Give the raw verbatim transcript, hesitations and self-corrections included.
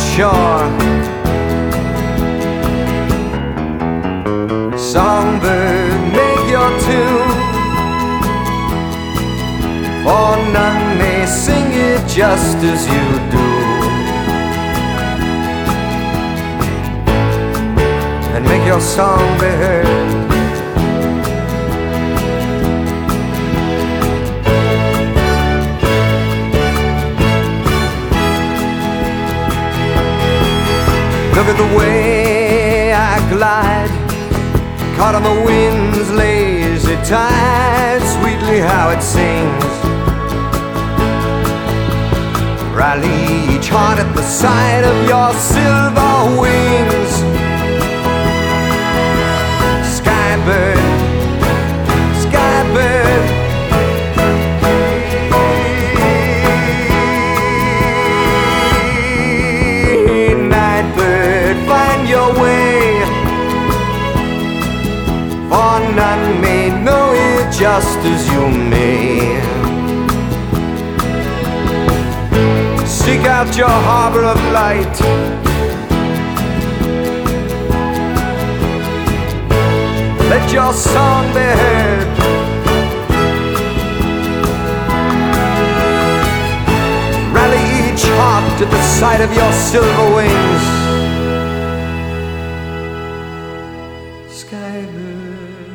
shore. Songbird, make your tune, for none may sing it just as you do. And make your song be heard. Look at the way I glide, caught on the wind's lazy tide. Sweetly how it sings, rally each heart at the sight of your silver wings. Skybird, skybird, nightbird, find your way, for none may know it just as you may. Seek out your harbor of light, let your song be heard. Rally each heart at the sight of your silver wings. Skybird.